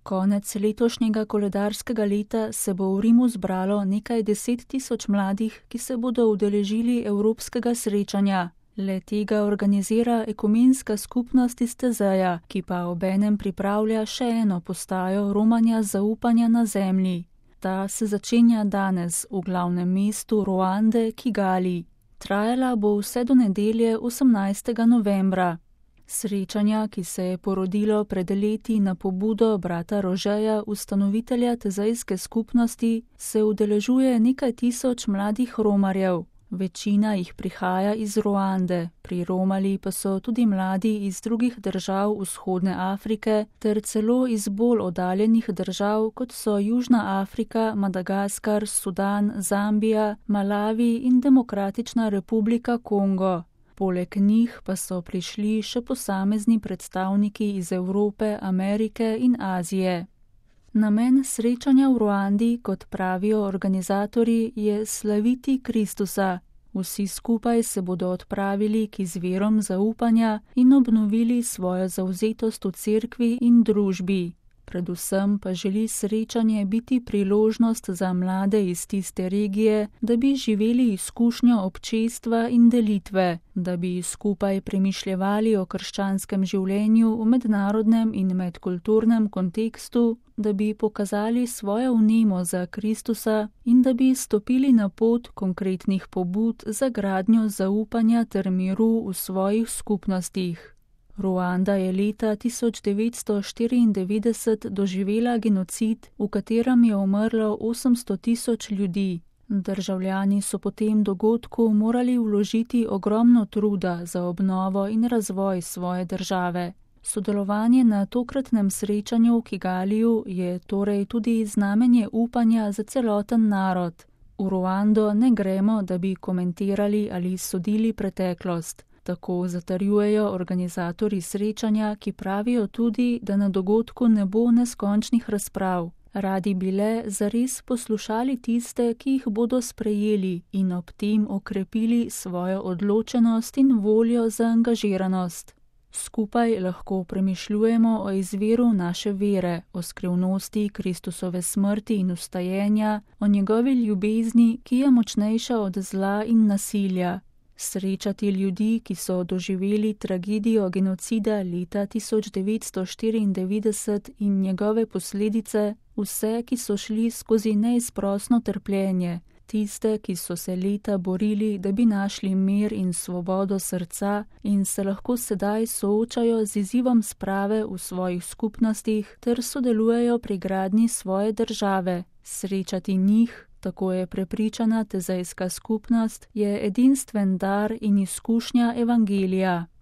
Konec letošnjega koledarskega leta se bo v Rimu zbralo nekaj 10.000 mladih, ki se bodo udeležili evropskega srečanja. Le-tega organizira ekumenska skupnost iz Tezeja, ki pa obenem pripravlja še eno postajo romanja zaupanja na zemlji. Ta se začenja danes v glavnem mestu Ruande, Kigali. Trajala bo vse do nedelje 18. novembra. Srečanja, ki se je porodilo pred leti na pobudo brata Rožeja, ustanovitelja tezejske skupnosti, se udeležuje nekaj tisoč mladih romarjev. Večina jih prihaja iz Ruande, priromali pa so tudi mladi iz drugih držav vzhodne Afrike ter celo iz bolj oddaljenih držav, kot so Južna Afrika, Madagaskar, Sudan, Zambija, Malavi in Demokratična republika Kongo. Poleg njih pa so prišli še posamezni predstavniki iz Evrope, Amerike in Azije. Namen srečanja v Ruandi, kot pravijo organizatorji, je slaviti Kristusa. Vsi skupaj se bodo odpravili k izvirom zaupanja in obnovili svojo zavzetost v cerkvi in družbi. Predvsem pa želi srečanje biti priložnost za mlade iz tiste regije, da bi živeli izkušnjo občestva in delitve, da bi skupaj premišljevali o krščanskem življenju v mednarodnem in medkulturnem kontekstu, da bi pokazali svojo vnemo za Kristusa in da bi stopili na pot konkretnih pobud za gradnjo zaupanja ter miru v svojih skupnostih. Ruanda je leta 1994 doživela genocid, v katerem je umrlo 800.000 ljudi. Državljani so po tem dogodku morali vložiti ogromno truda za obnovo in razvoj svoje države. Sodelovanje na tokratnem srečanju v Kigaliju je torej tudi znamenje upanja za celoten narod. V Ruando ne gremo, da bi komentirali ali sodili preteklost. Tako zatrjujejo organizatorji srečanja, ki pravijo tudi, da na dogodku ne bo neskončnih razprav. Radi bi le zares poslušali tiste, ki jih bodo sprejeli in ob tem okrepili svojo odločenost in voljo za angažiranost. Skupaj lahko premišljujemo o izviru naše vere, o skrivnosti Kristusove smrti in vstajenja, o njegovi ljubezni, ki je močnejša od zla in nasilja. Srečati ljudi, ki so doživeli tragedijo genocida leta 1994 in njegove posledice, vse, ki so šli skozi neizprosno trpljenje, tiste, ki so se leta borili, da bi našli mir in svobodo srca in se lahko sedaj soočajo z izzivom sprave v svojih skupnostih ter sodelujejo pri gradnji svoje države. Srečati njih, tako je prepričana tezejska skupnost, je edinstven dar in izkušnja evangelija.